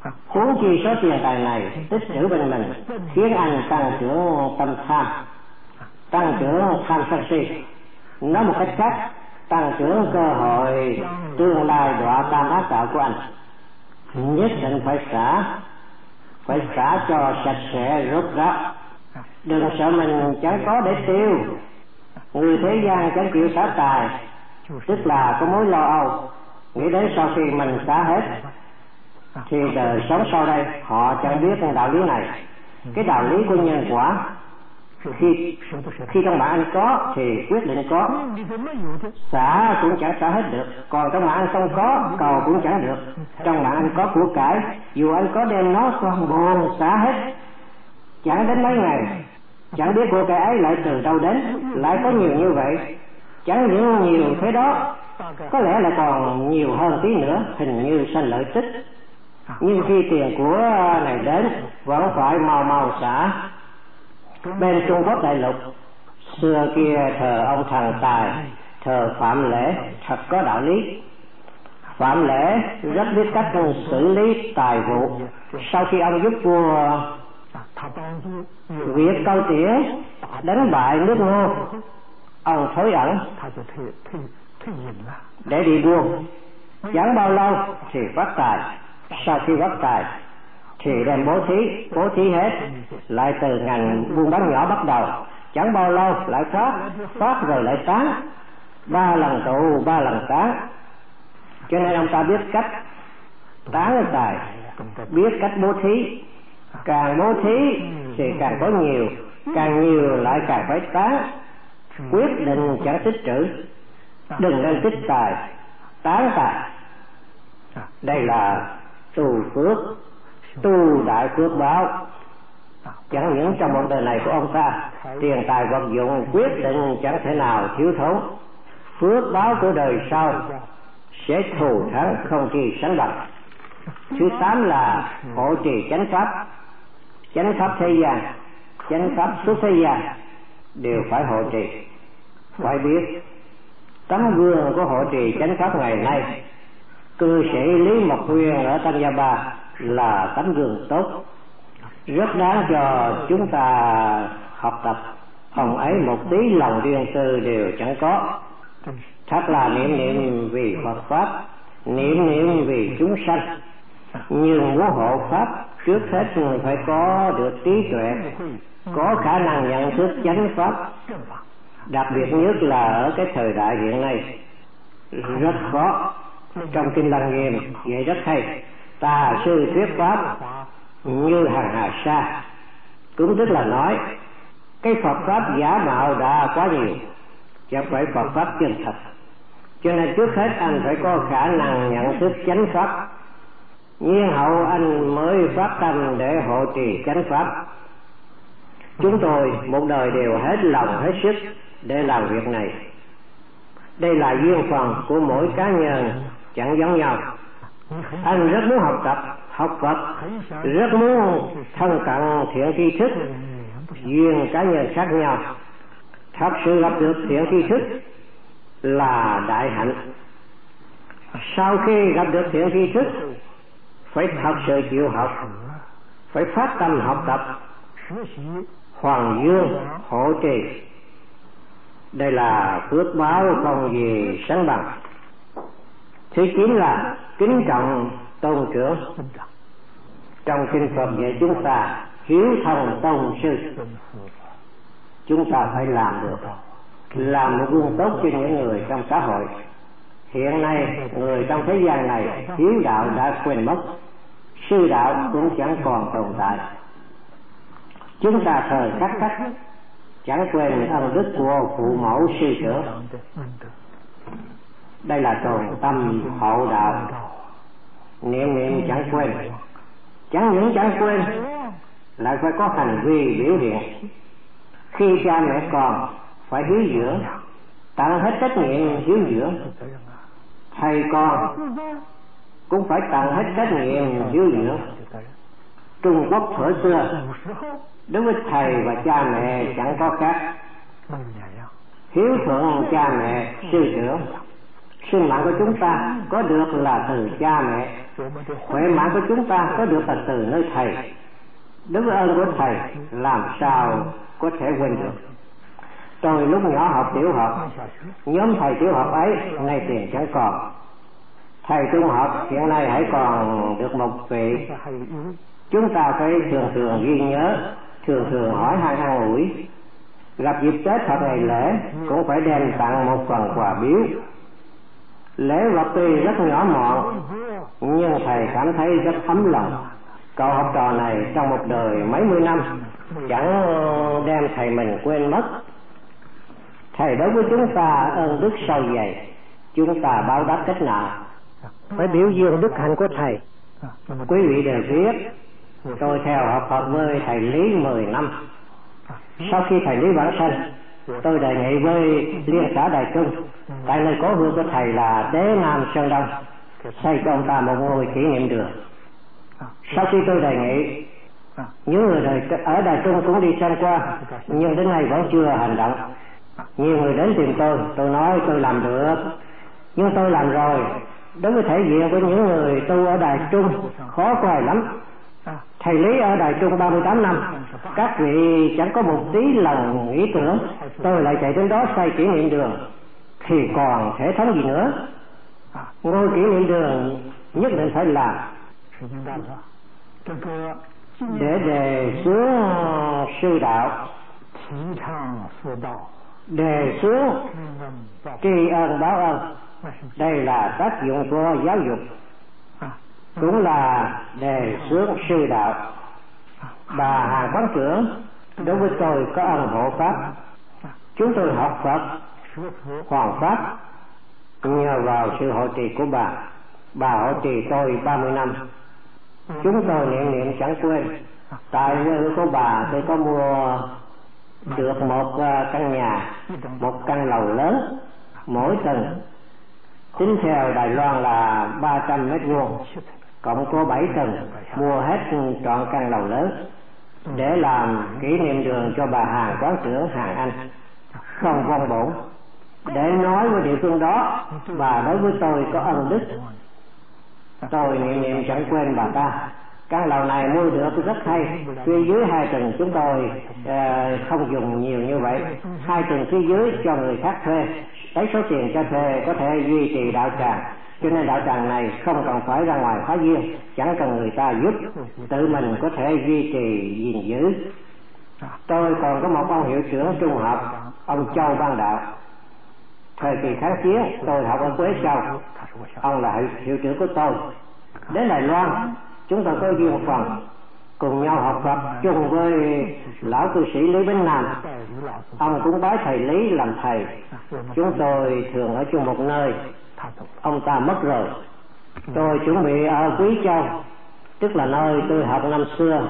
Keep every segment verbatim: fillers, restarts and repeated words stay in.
huống chi số tiền tài này tích trữ bên mình khiến anh tăng trưởng tâm tham, tăng trưởng tham sân si. Nói một cách khác, tăng trưởng cơ hội tương lai đọa tam ác đạo của anh. Nhất định phải xả, phải xả cho sạch sẽ rốt ráo. Đừng sợ mình chẳng có để tiêu. Người thế gian chẳng chịu xả tài, tức là có mối lo âu, nghĩ đến sau khi mình xả hết thì đời sống sau đây họ chẳng biết đạo lý này. Cái đạo lý của nhân quả, khi khi trong mạng anh có thì quyết định có, xả cũng chẳng xả hết được. Còn trong mạng anh không có, cầu cũng chẳng được. Trong mạng anh có của cải, dù anh có đem nó toàn bộ xả hết, chẳng đến mấy ngày, chẳng biết của cải ấy lại từ đâu đến, lại có nhiều như vậy. Chẳng những nhiều thế đó, có lẽ là còn nhiều hơn tí nữa, hình như sanh lợi tích. Nhưng khi tiền của này đến, vẫn phải mau mau xả. Bên Trung Quốc đại lục, xưa kia thờ ông thần tài, thờ Phạm Lễ, thật có đạo lý. Phạm Lễ rất biết cách xử lý tài vụ. Sau khi ông giúp vua việc câu tỉa đánh bại nước Ngô, ông thối ẩn để đi buôn. Chẳng bao lâu thì phát tài. Sau khi phát tài thì đem bố thí, bố thí hết, lại từ ngành buôn bán nhỏ bắt đầu. Chẳng bao lâu lại phát, phát rồi lại tán, ba lần tụ ba lần tán. Cho nên ông ta biết cách tán tài, biết cách bố thí. Càng bố thí thì càng có nhiều, càng nhiều lại càng phải tán. Quyết định chẳng tích trữ, đừng nên tích tài, tán tài. Đây là tu phước, tu đại phước báo. Chẳng những trong một đời này của ông ta, tiền tài vật dụng quyết định chẳng thể nào thiếu thốn. Phước báo của đời sau sẽ thù thắng không chi sánh bằng. Thứ tám là hộ trì chánh pháp. Chánh pháp thế gian, chánh pháp suốt thế gian đều phải hộ trì. Phải biết tấm gương của hộ trì chánh pháp ngày nay, cư sĩ Lý Mộc Nguyên ở Tăng Gia Ba là tấm gương tốt, rất đáng cho chúng ta học tập. Ông ấy một tí lòng riêng tư đều chẳng có, thật là niệm niệm vì Phật pháp, niệm niệm vì chúng sanh. Nhưng muốn hộ pháp, trước hết người phải có được trí tuệ, có khả năng nhận thức chánh pháp. Đặc biệt nhất là ở cái thời đại hiện nay rất khó. Trong Kinh Lăng Nghiêm vậy rất hay: tà sư thuyết pháp như hàng hà sa. Cũng tức là nói cái Phật pháp giả mạo đã quá nhiều, chẳng phải Phật pháp chân thật. Cho nên trước hết anh phải có khả năng nhận thức chánh pháp, nhiên hậu anh mới phát tâm để hộ trì chánh pháp. Chúng tôi một đời đều hết lòng hết sức để làm việc này. Đây là duyên phần của mỗi cá nhân chẳng giống nhau. Anh rất muốn học tập, học Phật, rất muốn thân cận thiện tri thức. Duyên cá nhân khác nhau, thật sự gặp được thiện tri thức là đại hạnh. Sau khi gặp được thiện tri thức, phải thật sự chịu học, phải phát tâm học tập, hoàng dương hộ trì. Đây là phước báo không gì sánh bằng. Thứ chín là kính trọng tôn trưởng. Trong kinh Phật dạy chúng ta hiếu thông tôn sư. Chúng ta phải làm được, làm một gương tốt cho những người trong xã hội. Hiện nay người trong thế gian này hiếu đạo đã quên mất, sư đạo cũng chẳng còn tồn tại. Chúng ta thời khắc khắc chẳng quên ân đức của phụ mẫu sư trưởng. Đây là tồn tâm hậu đạo, niệm niệm chẳng quên. Chẳng những chẳng quên, lại phải có hành vi biểu hiện. Khi cha mẹ còn phải hiếu dưỡng, tận hết trách nhiệm hiếu dưỡng. Thầy con cũng phải tận hết trách nhiệm hiếu dưỡng. Trung Quốc thuở xưa đối với thầy và cha mẹ chẳng có khác. Hiếu thuận cha mẹ sư trưởng. Sinh mạng của chúng ta có được là từ cha mẹ, khỏe mạnh của chúng ta có được là từ nơi thầy. Đối với ơn của thầy làm sao có thể quên được. Tôi lúc nhỏ học tiểu học, nhóm thầy tiểu học ấy nay tiền chẳng còn. Thầy trung học hiện nay hãy còn được một vị. Chúng ta phải thường thường ghi nhớ, thường thường hỏi han an ủi. Gặp dịp Tết hoặc ngày lễ cũng phải đem tặng một phần quà biếu. Lễ vật tuy rất nhỏ mọn nhưng thầy cảm thấy rất ấm lòng. Cậu học trò này trong một đời mấy mươi năm chẳng đem thầy mình quên mất. Thầy đối với chúng ta ơn đức sâu dày, chúng ta báo đáp cách nào? Phải biểu dương đức hạnh của thầy. Quý vị đều biết tôi theo học Phật với thầy Lý mười năm. Sau khi thầy Lý vãng sanh, tôi đề nghị với Liên xã Đài Trung, tại nơi cố hương của thầy là Đế Nam Sơn Đông, xây cho ông ta một ngôi kỷ niệm đường. Sau khi tôi đề nghị, những người ở Đài Trung cũng đi xem qua, nhưng đến nay vẫn chưa hành động. Nhiều người đến tìm tôi, tôi nói tôi làm được, nhưng tôi làm rồi. Đối với thể diện của những người tu ở Đài Trung khó coi lắm. Thầy Lý ở Đài Trung ba mươi tám năm, các vị chẳng có một tí lòng nghĩ tưởng tôi lại chạy đến đó xây kỷ niệm đường, thì còn thể thống gì nữa. Ngôi kỷ niệm đường nhất định phải làm. Để đề xuống sư đạo, đề xuống tri ân báo ơn, đây là tác dụng của giáo dục, cũng là đề xướng sư đạo. Bà Hàng quán trưởng đối với tôi có ân hộ pháp. Chúng tôi học Phật Hoàng pháp nhờ vào sự hộ trì của bà. Bà hộ trì tôi ba mươi năm. Chúng tôi niệm niệm chẳng quên. Tại quê của bà tôi có mua được một căn nhà, một căn lầu lớn, mỗi tầng tính theo Đài Loan là ba trăm mét vuông, cộng có bảy tầng, mua hết trọn căn lầu lớn để làm kỷ niệm đường cho bà Hàng quán trưởng Hàng Anh, không vong bổn. Để nói với địa phương đó, bà đối với tôi có ân đức, tôi niệm niệm chẳng quên bà ta. Căn lầu này mua được rất hay. Phía dưới hai tầng chúng tôi uh, không dùng nhiều như vậy. Hai tầng phía dưới cho người khác thuê, lấy số tiền cho thuê có thể duy trì đạo tràng. Cho nên đạo tràng này không cần phải ra ngoài phá duyên, chẳng cần người ta giúp, tự mình có thể duy trì gìn giữ. Tôi còn có một ông hiệu trưởng trung học, ông Châu Ban Đạo. Thời kỳ kháng chiến tôi học ở Quế Châu, ông là hiệu, hiệu trưởng của tôi. Đến Đài Loan chúng tôi có duyên phần cùng nhau học Phật chung với lão cư sĩ Lý Bính Nam. Ông cũng bái thầy Lý làm thầy. Chúng tôi thường ở chung một nơi. Ông ta mất rồi. Tôi chuẩn bị ở Quý Châu, tức là nơi tôi học năm xưa,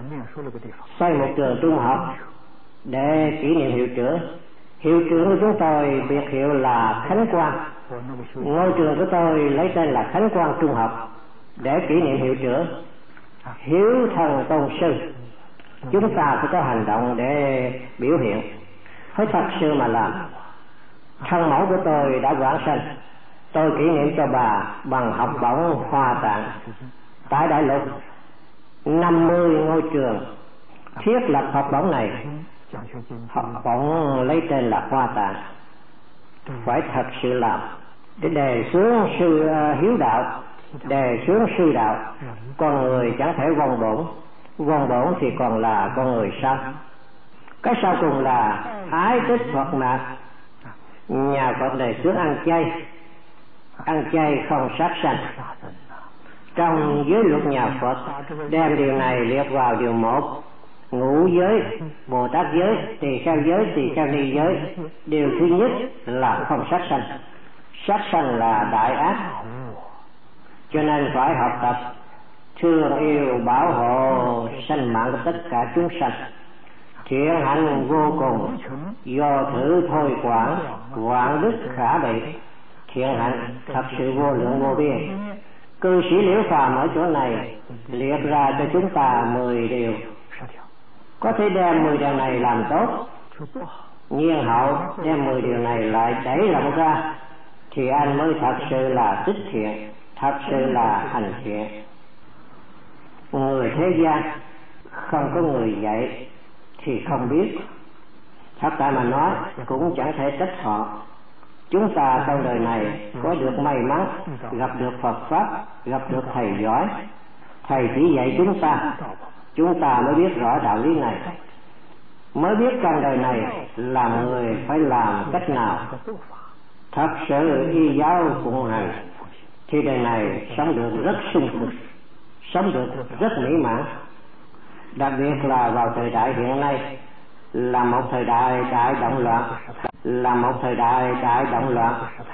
xây một trường trung học để kỷ niệm hiệu trưởng. Hiệu trưởng của chúng tôi biệt hiệu là Khánh Quang. Ngôi trường của tôi lấy tên là Khánh Quang Trung học để kỷ niệm hiệu trưởng. Hiếu thần tôn sư, chúng ta phải có hành động để biểu hiện, phải thật sự mà làm. Thân mẫu của tôi đã vãng sanh, tôi kỷ niệm cho bà bằng học bổng Hoa Tạng. Tại Đại Lục năm mươi ngôi trường thiết lập học bổng này, học bổng lấy tên là Hoa Tạng. Phải thật sự làm để đề xướng sư uh, hiếu đạo, đề xướng sư đạo. Con người chẳng thể vong bổn, vong bổn thì còn là con người sao? Cái sau cùng là ái tích Phật mạng. Nhà Phật đề xướng ăn chay, ăn chay không sát sanh. Trong giới luật nhà Phật đem điều này liệt vào điều một. Ngũ giới, Bồ Tát giới, tỳ kheo giới, tỳ kheo ni giới. Điều thứ nhất là không sát sanh. Sát sanh là đại ác, cho nên phải học tập thương yêu bảo hộ sanh mạng của tất cả chúng sanh. Thiện hạnh vô cùng, do thử thôi quản, quản đức khả bị. Thiện hạnh thật sự vô lượng vô biên. Cư sĩ Liễu Phàm ở chỗ này liệt ra cho chúng ta mười điều. Có thể đem mười điều này làm tốt, nhiên hậu đem mười điều này lại đẩy lòng ra, thì anh mới thật sự là tích thiện, thật sự là hành thiện. Người thế gian không có người dạy thì không biết, thật tại mà nói cũng chẳng thể trách họ. Chúng ta trong đời này có được may mắn gặp được Phật pháp, gặp được thầy giỏi, thầy chỉ dạy chúng ta, chúng ta mới biết rõ đạo lý này, mới biết trong đời này làm người phải làm cách nào. Thật sự y giáo phụng hành thì đời này sống được rất sung sướng, sống được rất mỹ mãn. Đặc biệt là vào thời đại hiện nay là một thời đại đại động loạn, là một thời đại đại động loạn